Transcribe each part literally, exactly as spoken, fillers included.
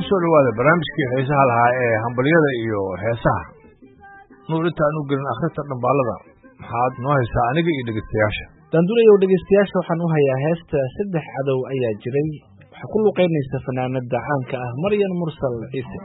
soo dhawaada barnaamijkii xiisaha lahaa ee hambaliyada iyo heesaha nuur intaan u gelin akhrinta dhambaalada maxaad noo haysaa aniga iyo dhegeystayaasha daanduulayow dhegeystayaasha waxaan u hayaa heesta saddex cadow ayaa jiray waxaa ku luqeynaysa fanaanada caanka ah maryan mursal ciise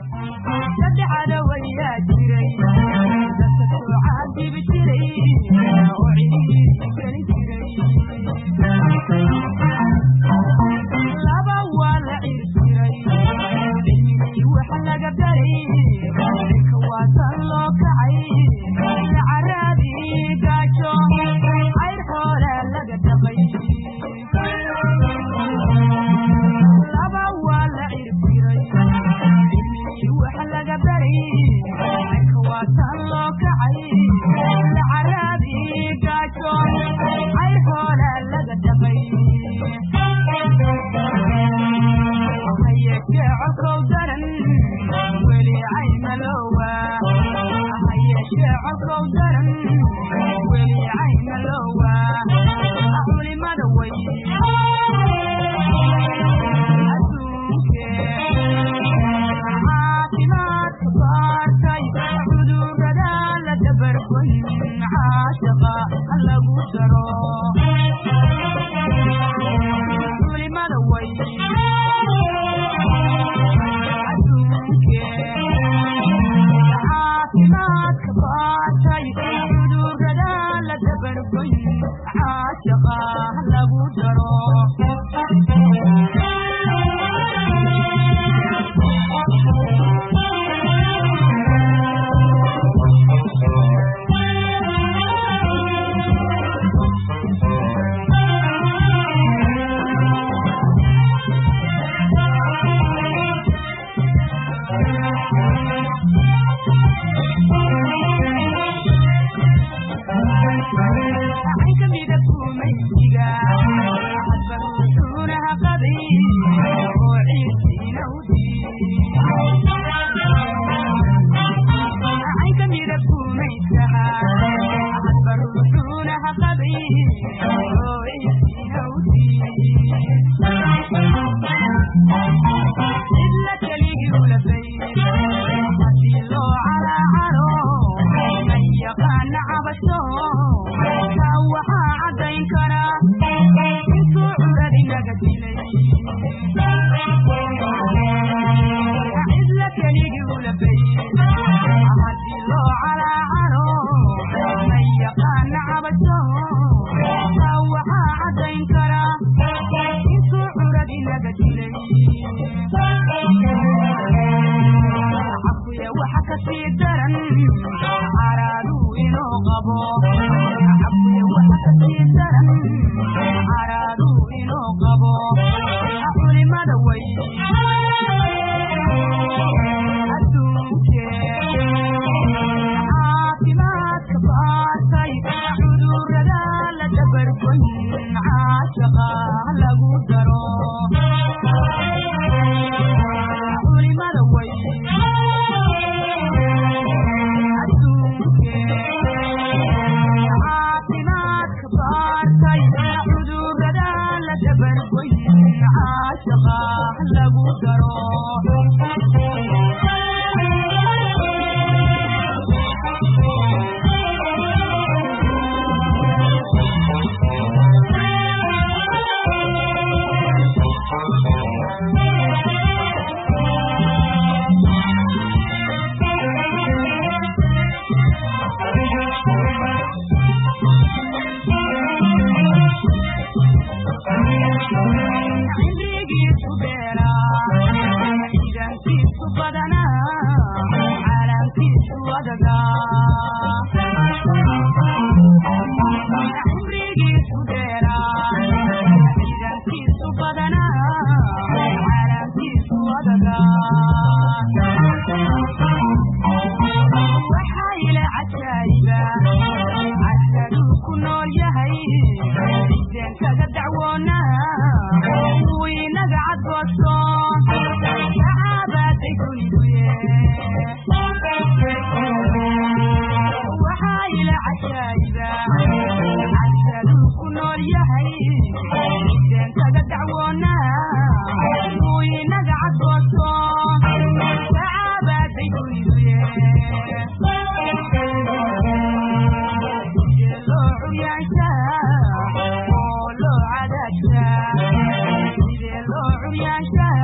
We're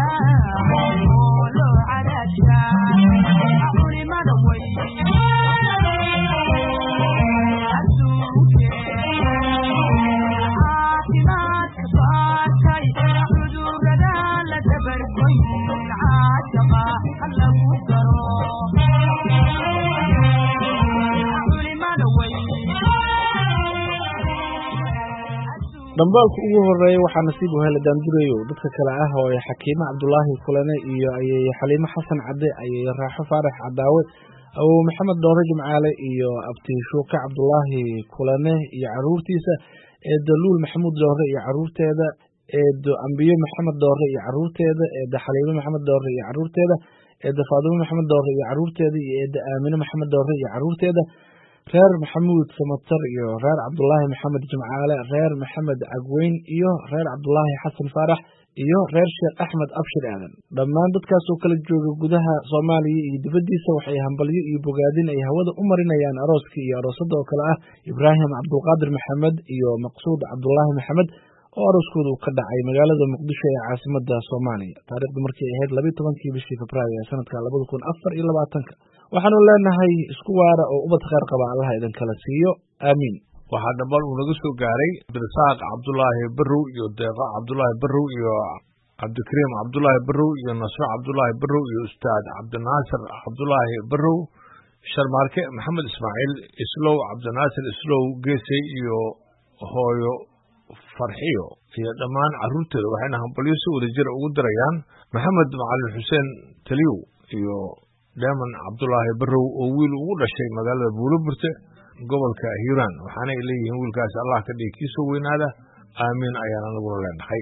dambaalku ugu horeeyay waxaa nasiib u helay daandurayo dadka kale ah oo ay xakiimo cabdulaahi kulane iyo ayay xaliimo xasan cadde ayay raaxo faarax cadaawe awow maxamed doore jimcaale iyo abti shuuke cabdulaahi kulane iyo caruurtiisa eedo luul maxamuud doore iyo caruurteeda eedo ambiyo maxamed doore iyo caruurteeda eedo xaliimo maxamed doore iyo caruurteeda eedo faadumo maxamed doore iyo caruurteeda iyo eedo aamine maxamed doore iyo caruurteeda reer maxamuud samatar iyo reer cabdulaahi maxamed jimcaale reer maxamed cagweyn iyo reer cabdulaahi xasan faarax iyo reer sheekh axmed abshir aadan dhammaan dadkaasoo kala jooga gudaha soomaaliya iyo dibaddiisa waxay hambalyo iyo bogaadin ay hawada u marinayaan arooskii iyo aroosadda oo kale ah ibraahim cabdulqaadir maxamed iyo maqsuud cabdulaahi maxamed oo arooskoodu ka dhacay magaalada muqdisho ee caasimada soomaaliya taariikhdu markay ahayd labiyi tobankii bishii febraayo ee sanadka labada kun afar iyo labaatanka waxaanu leenahay isku waara oo ubad khayr qaba allaha idin kala siiyo aamiin waxaa dhambal uu naga soo gaaray abdirasaaq cabdulaahi barrow iyo deeqa cabdulaahi barrow iyo cabdikariim cabdulaahi barrow iyo nasro cabdulaahi barrow iyo ustaad cabdinaasir cabdulaahi barrow sharmaarke maxamed ismaaciil islow cabdinaasir islow geesey iyo hooyo farxiyo iyo dhammaan caruurteeda waxayna hambalyo si wada jira ugu dirayaan maxamed macalin xuseen taliyow iyo dheeman cabdulaahi barrow oo wiil ugu dhashay magaalada buuloburte gobolka hiiraan waxaanay leeyihiin wiilkaas allah ka dhigi kiisoo weynaada aamiin ayaan anaguna leenahay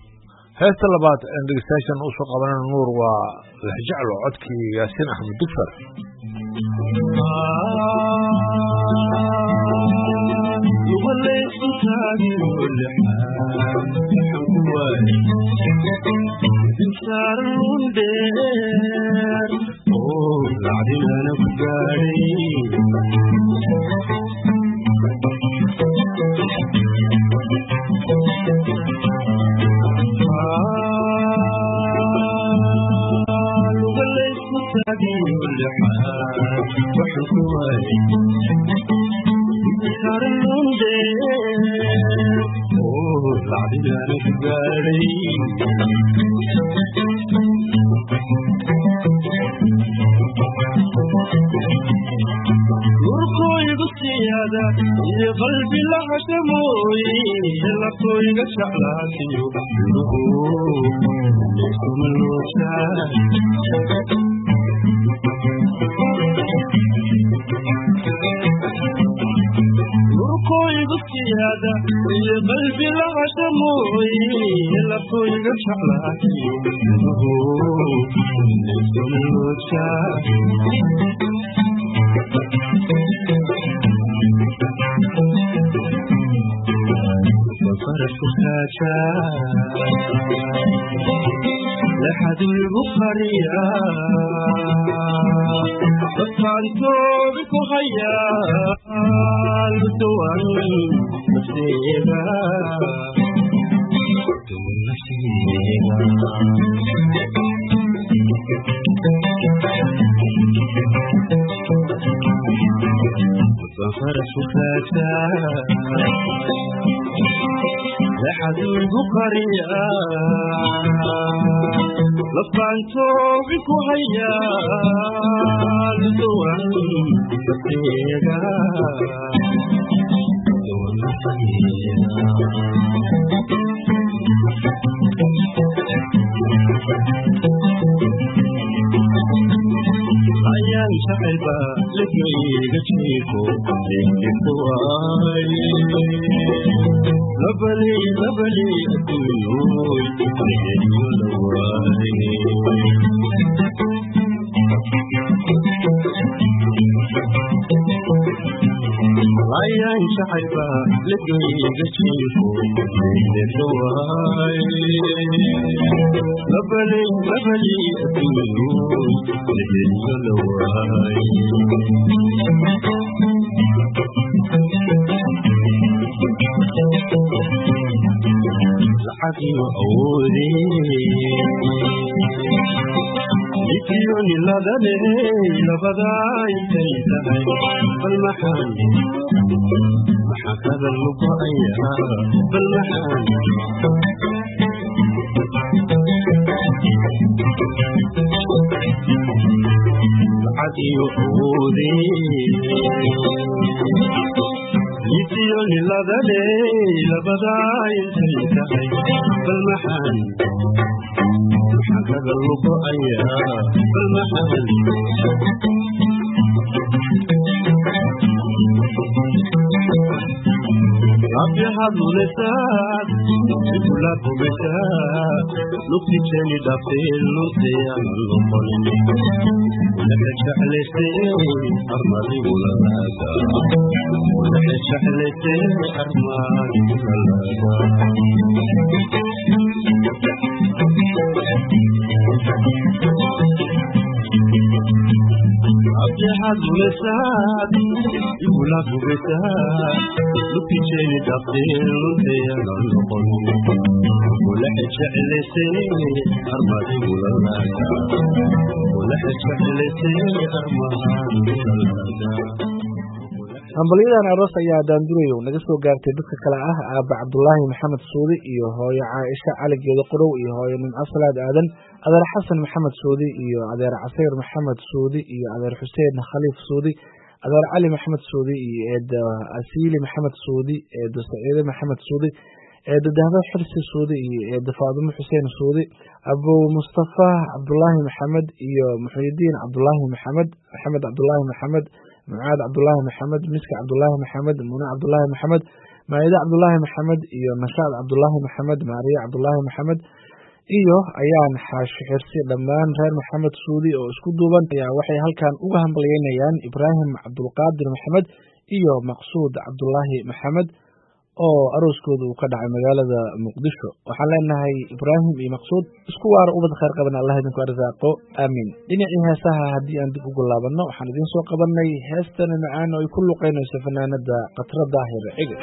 heesta labaad aan dhegeystayaashan usoo qabanana nuur waa lexjeclo codkii yaasiin axmed dugfar قلبي لحشموي لقوي شعلاتي لكم الوشاء لقوي بالسيادة قلبي لحشموي لقوي شعلاتي لكم الوشاء فرس خاشا لحد البخارية فانتو بكو خيا الدوان نسيبا دون نسيبا فرس خاشا لحد البقرية لفانتو بكو هيا لدوان بسيغا دوان عيان شعبا لكي جيكو لكواي لبلي لبلي أكلوي لهدي ولواي عيان شعبا لقي جيشيكو لهدواي لبلي لبلي أكلوي لهدي ولواي عدي وأودي يكيوني لدني لبداي تيتهي بالمحن محكذا اللقايا بالمحن عدي وأودي يكيوني لدني لبداي تيتهي بالمحن محكذا اللقايا بالمحن ربي هذو لسات يقول لك بسات لقي تاني دفيل لطي على اللقل ولك الشحل سين أرمالي ولا لادا ولك الشحل سين أرمالي ولا لادا ربي هذو لسات يقول لك بسات لقي تاني دفيل لطي على اللقل ولك الشحل سين أرمالي ولا لادا ولك الشحل سين أرمالي ولا لادا hambalyadan aroos ayaa daandurayo naga soo gaartay dadka kale ah aaba Cabdullaahi Maxamed Suudi iyo hooyo Caaisha Cali Geedo Qorow iyo hooyo Nimco Salaad Aadan adeer Xasan Maxamed Suudi iyo adeer Casayr Maxamed Suudi iyo adeer Xuseen Khaliif Suudi adeer Cali Maxamed Suudi iyo eed Asiili Maxamed Suudi eed Saciid Maxamed Suudi eed Dahab Xirsi Suudi iyo eed Faadimo Xuseen Suudi Abu Mustafa Cabdullaahi Maxamed iyo Muxyidiin Cabdullaahi Maxamed Maxamed Cabdullaahi Maxamed معاد عبد الله محمد مسك عبد الله محمد منى عبد الله محمد مايدة عبد الله محمد إيو نشاد عبد الله محمد ماريا عبد الله محمد إيو أيان حاش حرسي لمان غير محمد سودي أو اسكو دوبان يا وحي هل كان أوهم بليين أيان إبراهيم عبد القادر محمد إيو مقصود عبد الله محمد oo arooskoodu uu ka dhacay magaalada Muqdisho waxaan leenahay Ibraahim iyo Maqsuud isku waar ubad khayr qaban Allah idinku arsaaqo aamin dhinacii heesaha hadii aan dib ugu laabano waxaan idin soo qabanay heestan macaan oo ay ku luqeynayso fanaanada Qatra Daahir Cige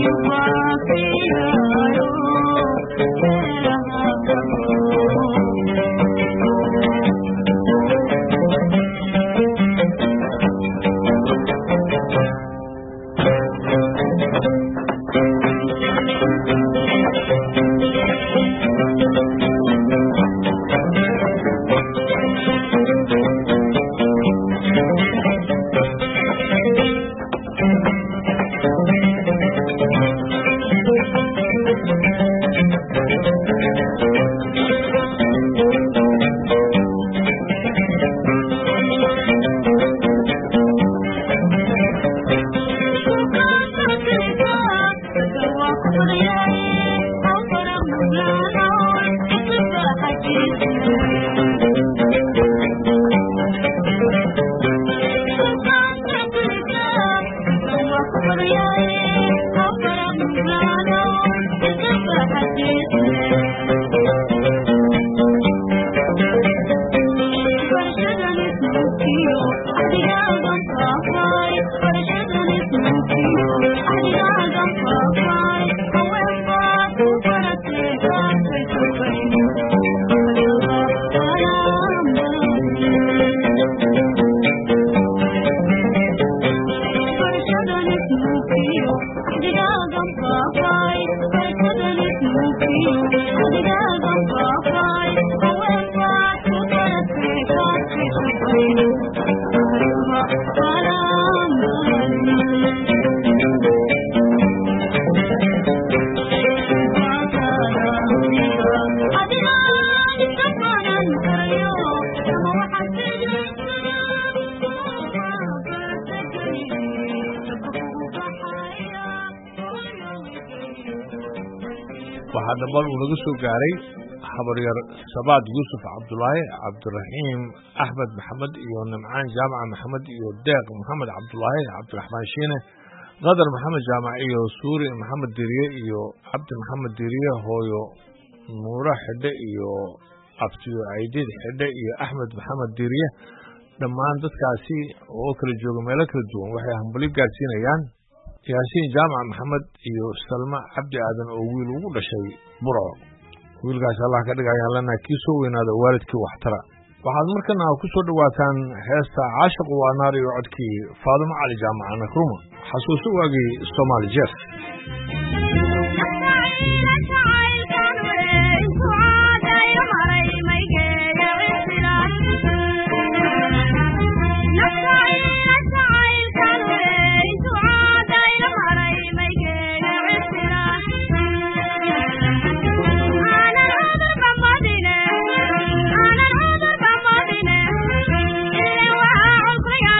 waxaa dambal uu naga soo gaaray habaryar sabaad yuusuf cabdulaahi cabdiraxiim axmed maxamed iyo nimcaan jaamaca maxamed iyo deeq maxamed cabdulaahi cabdiraxmaan shiine qadar maxamed jaamac iyo suuri maxamed diriye iyo cabdi maxamed diriye hooyo nuura xidhe iyo abtiyo caydiid xidhe iyo axmed maxamed diriye dhammaan dadkaasi oo kala jooga meelo kala duwan waxay hambali gaadsiinayaan yaasiin jaamac maxamed iyo salma cabdi aadan oo wiil ugu dhashay burco wiilkaas allah ka dhigaya lana kii soo weynaada waalidkii waxtara waxaad markana ku soo dhawaataan heesta caashiq waa naar iyo codkii faadimo cali jaamac nakruma xasuuso waagii Soomaali jeer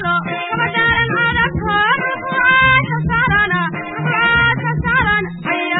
I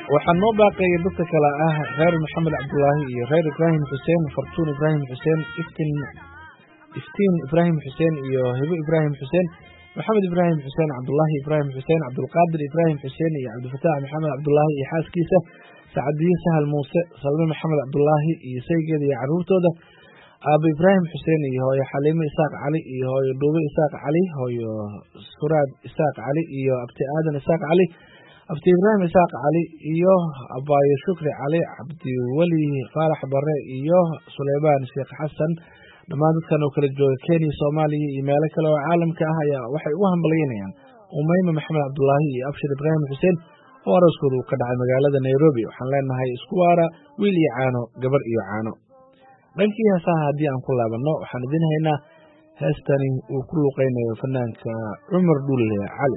waxaan noo baaqaya dadka kale ah reer maxamed cabdulaahi iyo reer ibraahim xuseen fartuun ibraahim xuseen iftiin iftiin ibraahim xuseen iyo hibo ibraahim xuseen maxamed ibraahim xuseen cabdulaahi ibraahim xuseen cabdulqaadir ibraahim xuseen iyo cabdifataax maxamed cabdulaahi iyo xaaskiisa sacadiye sahal muuse salme maxamed cabdulaahi iyo saygeeda iyo caruurtooda aabo ibraahim xuseen iyo hooyo xaliime isaaq cali iyo hooyo dhuube isaaq cali hooyo suraad isaaq cali iyo abti aadan isaaq cali abti ibraahim isaaq cali iyo abaayo shukri cali cabdiweli faarax bare iyo suleymaan sheekh xasan dhammaan dadkan oo kala jooga kenya soomaaliya iyo meelo kale oo caalamka ah ayaa waxay ugu hambalyeynayaan umeyma maxamed cabdulaahi iyo abshir ibraahim xuseen oo arooskooda uu ka dhacay magaalada nairobi waxaan leenahay isku waara wiil iyo caano gabar iyo caano dhankii heesaha haddii aan ku laabanno waxaan idin haynaa heestani uu ku luuqeynayo fanaanka cumar dhulle cali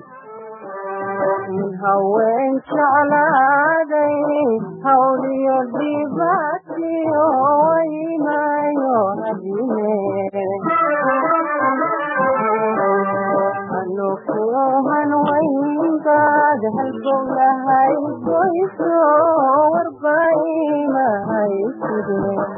haween jeclaaday hawliyo dhibaatiyo waynayo hadine anukuhan waynbaad halbowlahay goyso warbaymahay side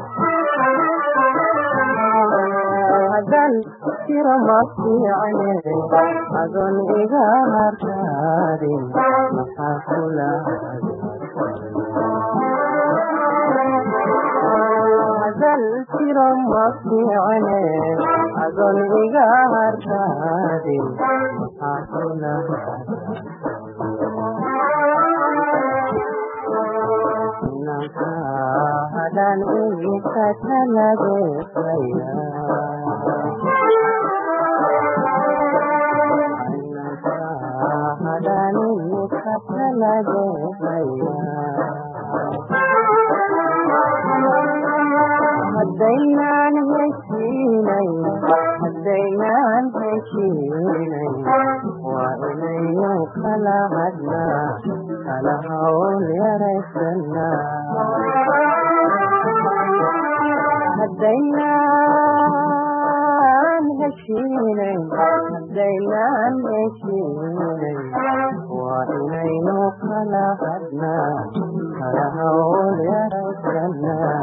hadan jiro ma fiicne adon iga hartaarin maxaa kula hadan jiro ma fiicne adon iga hartaarin maxaa kula hadan iga talageaya hadaynaan heshiinay hadaynaan heshiinay waa inaynu kala hadnaa kala hawl yaraysanaa hadaynaan heshiinay hadaynaan heshiinay waa inaynu kala hadnaa kala hawl yaraysanaa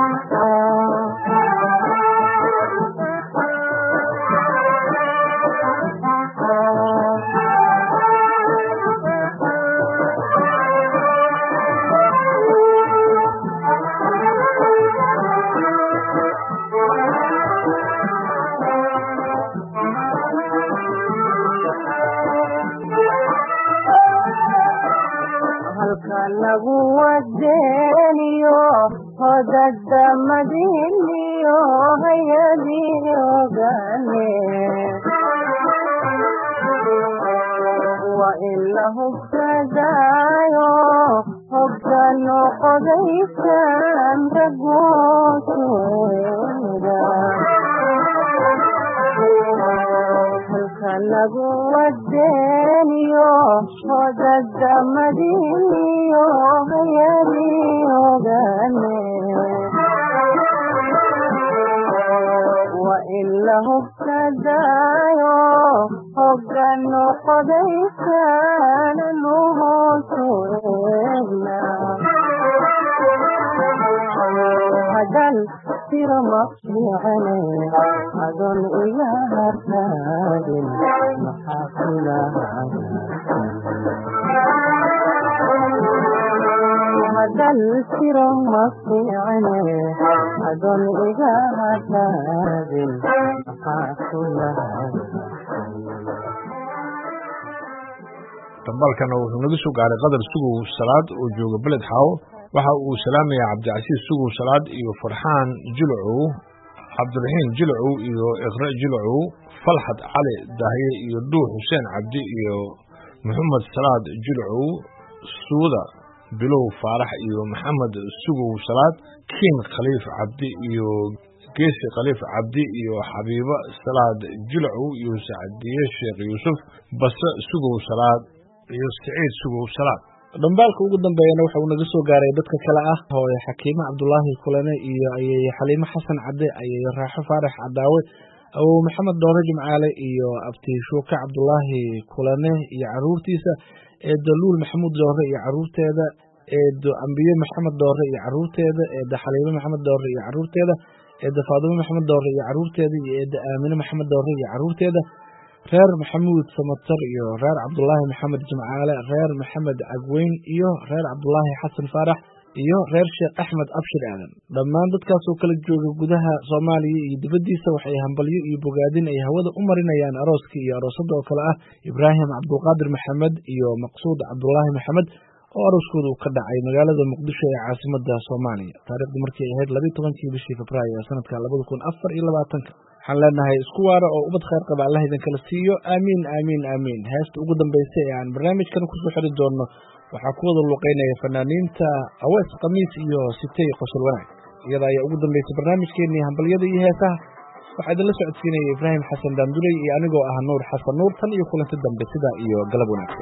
lagu wadeeniyo hodada madiniyo hayadii ogane waa in la hubsadaayo hogano qodaysan ragooseeda halka lagu wadeeniyo hodada madiniyo hayadii ogane waa in la hubsadaayo hogano qodaysan nuhooseegna hadan tiro ma fiicane adon iga hartaagin maxaa kula hadan tiro ma fiicane adon iga hartaagin maxaa kula dambalkana wuxuu naga soo gaaray qadar sugow salaad oo jooga beled xaawo waxa uu salaamayaa cabdicasiis sugow salaad iyo farxaan jilcow cabdiraxiim jilcow iyo iqra jilcow falxad cali dahye iyo dhuux xuseen cabdi iyo maxamed salaad jilcow suuda bilow faarax iyo maxamed sugow salaad kiin khaliif cabdi iyo geesi khaliif cabdi iyo xabiibo salaad jilcow iyo sacdiye sheekh yuusuf base sugow salaad iyo siciid sugow salaad dhambaalka ugu dambeeyana waxa uu naga soo gaaray dadka kale ah hooyo xakiime cabdulaahi kulane iyo ayay xaliime xasan cadde ayay raaxo faarax cadaawe awow maxamed doore jimcaale iyo abti shuuke cabdulaahi kulane iyo caruurtiisa eedaluul maxamuud doore iyo caruurteeda eedo ambiye maxamed doore iyo caruurteeda, eeda xaliimo maxamed doore iyo caruurteeda, eeda faadimo maxamed doore iyo caruurteeda, iyo eeda aamine maxamed doore iyo caruurteeda, reer maxamuud samatar iyo reer cabdulaahi maxamed jimcaale, reer maxamed cagweyn iyo reer cabdulaahi xasan faarax iyo reer sheekh axmed abshir aadan. dhammaan dadkaasoo kala jooga gudaha Soomaaliya iyo dibaddiisa waxay hambalyo iyo bogaadin ay hawada u marinayaan arooskii iyo aroosadda oo kale ah Ibraahim Cabdulqaadir Maxamed iyo Maqsuud Cabdulaahi Maxamed oo arooskoodu ka dhacay magaalada Muqdisho ee caasimadda Soomaaliya taariikhdu markii ay ahayd laba iyo tobankii bishii Febraayo ee sanadka laba kun afar iyo labaatan. waxaan leenahay isku waara oo ubad khayr qaba Allah idin kala siiyo. aamiin aamiin aamiin. heesta ugu dambeysay ee aan barnaamijkan ku soo xiri doono waxaa ku wada luqeynaya fanaaniinta Awees Khamiis iyo Sitay Qosol Wanaag. iyada ayaa ugu dambeysay barnaamijkeennii hambalyada iyo heesaha. waxaa idinla socodsiinaya Ibraahim Xasan Daanduley iyo anigoo ah Nuur Xasan Nuur. tan iyo kulanti dambe sida iyo galab wanaagsan.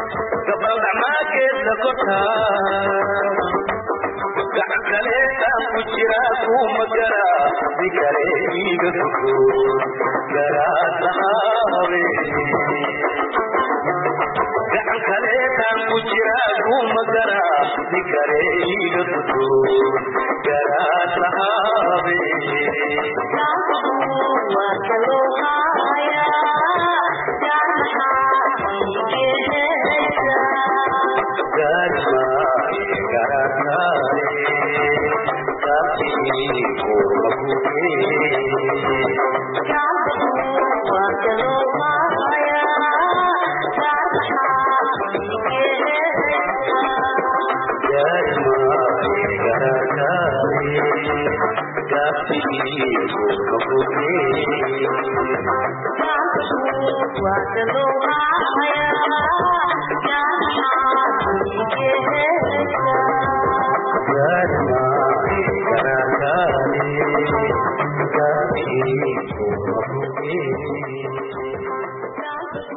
Gacan kale kujira kuma gara digare iga tuku garaadahaabe gacan kaleetaan kujira kuma gara digare iga tuku garaadahaabe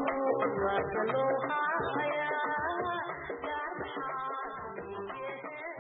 Thank you.